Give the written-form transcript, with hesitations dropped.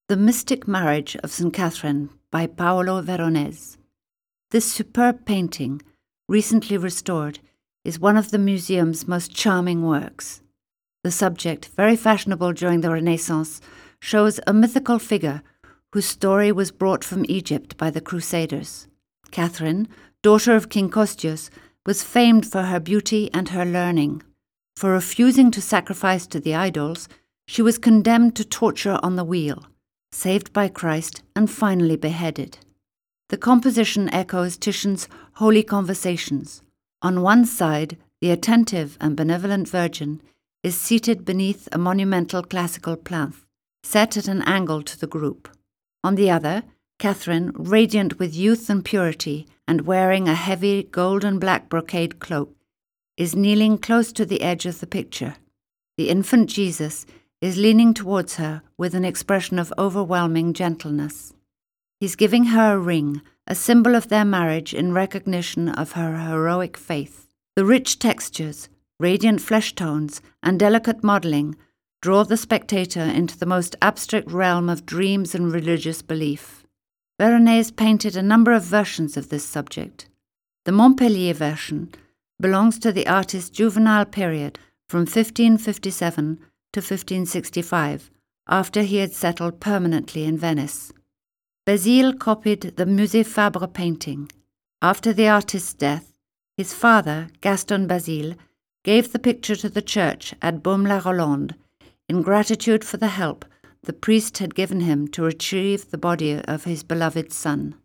The Mystic Marriage of St. Catherine by Paolo Veronese. This superb painting, recently restored, is one of the museum's most charming works. The subject, very fashionable during the Renaissance, shows a mythical figure whose story was brought from Egypt by the Crusaders. Catherine, daughter of King Costius, was famed for her beauty and her learning. For refusing to sacrifice to the idols, she was condemned to torture on the wheel, saved by Christ, and finally beheaded. The composition echoes Titian's Holy Conversations. On one side, the attentive and benevolent Virgin is seated beneath a monumental classical plinth, set at an angle to the group. On the other, Catherine, radiant with youth and purity and wearing a heavy gold and black brocade cloak, is kneeling close to the edge of the picture. The infant Jesus is leaning towards her with an expression of overwhelming gentleness. He's giving her a ring, a symbol of their marriage in recognition of her heroic faith. The rich textures, radiant flesh tones, and delicate modelling draw the spectator into the most abstract realm of dreams and religious belief. Veronese painted a number of versions of this subject. The Montpellier version belongs to the artist's juvenile period from 1557 to 1565, after he had settled permanently in Venice. Basile copied the Musée Fabre painting. After the artist's death, his father, Gaston Basile, gave the picture to the church at Baume-la-Rolande in gratitude for the help the priest had given him to retrieve the body of his beloved son.